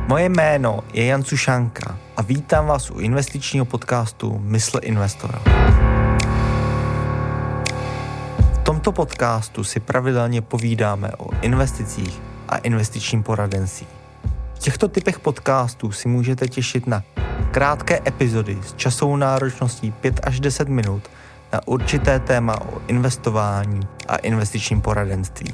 Moje jméno je Jan Sušánka a vítám vás u investičního podcastu Mysl investora. V tomto podcastu si pravidelně povídáme o investicích a investičním poradenství. V těchto typech podcastů si můžete těšit na krátké epizody s časovou náročností 5 až 10 minut na určité téma o investování a investičním poradenství.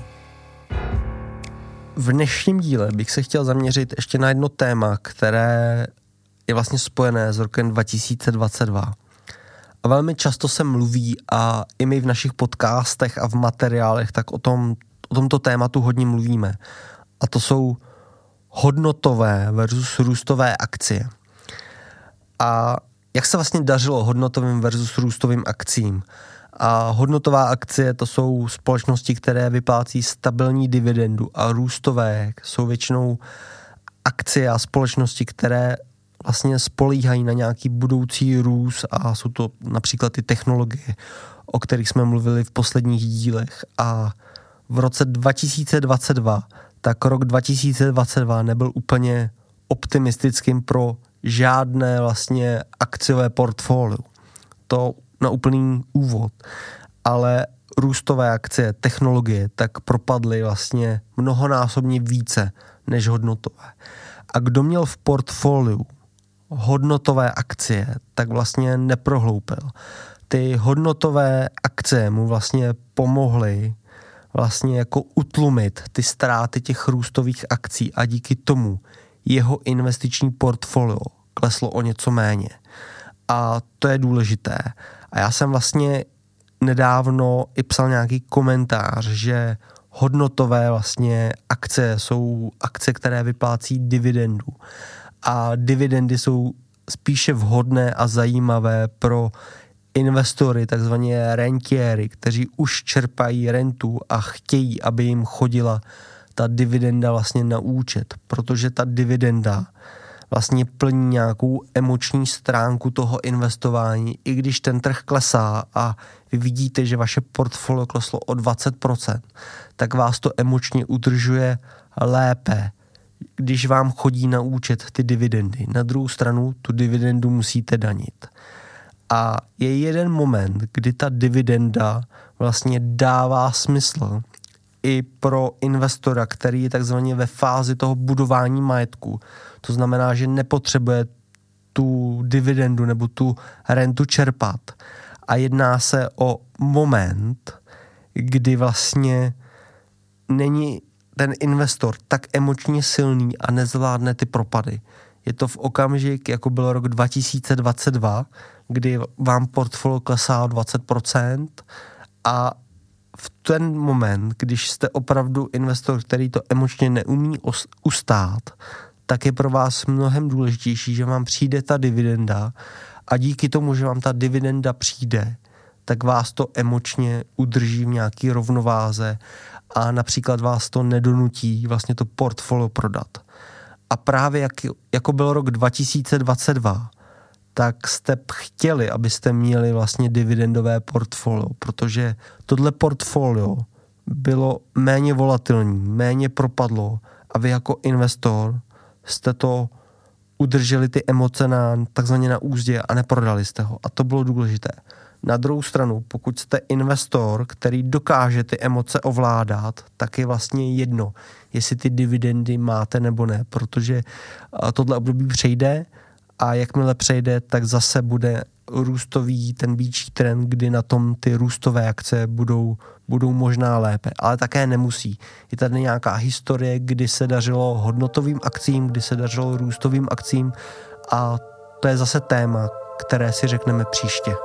V dnešním díle bych se chtěl zaměřit ještě na jedno téma, které je vlastně spojené s rokem 2022. A velmi často se mluví a i my v našich podcastech a v materiálech tak o tomto tématu hodně mluvíme. A to jsou hodnotové versus růstové akcie. A jak se vlastně dařilo hodnotovým versus růstovým akcím? A hodnotová akcie to jsou společnosti, které vyplácí stabilní dividendu a růstové jsou většinou akcie a společnosti, které vlastně spolíhají na nějaký budoucí růst a jsou to například ty technologie, o kterých jsme mluvili v posledních dílech. A v roce 2022, tak rok 2022 nebyl úplně optimistickým pro žádné vlastně akciové portfolio. To na úplný úvod, ale růstové akcie, technologie, tak propadly vlastně mnohonásobně více než hodnotové. A kdo měl v portfoliu hodnotové akcie, tak vlastně neprohloupil. Ty hodnotové akcie mu vlastně pomohly vlastně jako utlumit ty ztráty těch růstových akcí a díky tomu jeho investiční portfolio kleslo o něco méně. A to je důležité. A já jsem vlastně nedávno i psal nějaký komentář, že hodnotové vlastně akcie jsou akcie, které vyplácí dividendu. A dividendy jsou spíše vhodné a zajímavé pro investory, takzvané rentiéry, kteří už čerpají rentu a chtějí, aby jim chodila ta dividenda vlastně na účet, protože ta dividenda vlastně plní nějakou emoční stránku toho investování, i když ten trh klesá a vy vidíte, že vaše portfolio kleslo o 20%, tak vás to emočně udržuje lépe, když vám chodí na účet ty dividendy. Na druhou stranu tu dividendu musíte danit. A je jeden moment, kdy ta dividenda vlastně dává smysl i pro investora, který je takzvaně ve fázi toho budování majetku. To znamená, že nepotřebuje tu dividendu nebo tu rentu čerpat. A jedná se o moment, kdy vlastně není ten investor tak emočně silný a nezvládne ty propady. Je to v okamžik, jako byl rok 2022, kdy vám portfolio klesá o 20% a v ten moment, když jste opravdu investor, který to emočně neumí ustát, tak je pro vás mnohem důležitější, že vám přijde ta dividenda a díky tomu, že vám ta dividenda přijde, tak vás to emočně udrží v nějaký rovnováze a například vás to nedonutí vlastně to portfolio prodat. A právě jako byl rok 2022, tak jste chtěli, abyste měli vlastně dividendové portfolio, protože tohle portfolio bylo méně volatilní, méně propadlo a vy jako investor jste to udrželi ty emoce takzvaně na úzdě a neprodali jste ho. A to bylo důležité. Na druhou stranu, pokud jste investor, který dokáže ty emoce ovládat, tak je vlastně jedno, jestli ty dividendy máte nebo ne, protože tohle období přejde a jakmile přejde, tak zase bude růstový ten býčí trend, kdy na tom ty růstové akce budou možná lépe, ale také nemusí. Je tady nějaká historie, kdy se dařilo hodnotovým akcím, kdy se dařilo růstovým akcím a to je zase téma, které si řekneme příště.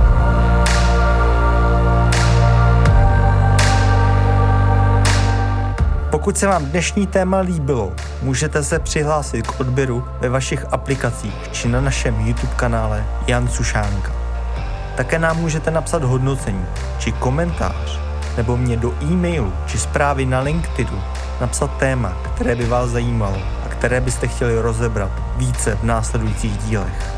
Pokud se vám dnešní téma líbilo, můžete se přihlásit k odběru ve vašich aplikacích či na našem YouTube kanále Jan Sušánka. Také nám můžete napsat hodnocení či komentář nebo mě do e-mailu či zprávy na LinkedInu napsat téma, které by vás zajímalo a které byste chtěli rozebrat více v následujících dílech.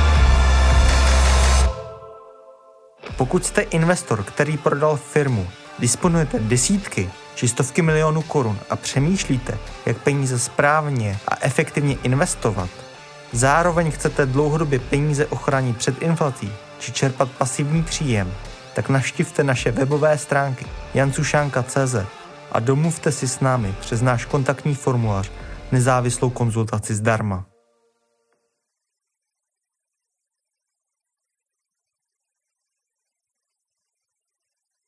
Pokud jste investor, který prodal firmu disponujete desítky či stovky milionů korun a přemýšlíte, jak peníze správně a efektivně investovat, zároveň chcete dlouhodobě peníze ochránit před inflací či čerpat pasivní příjem, tak navštivte naše webové stránky jansušanka.cz a domluvte si s námi přes náš kontaktní formulář nezávislou konzultaci zdarma.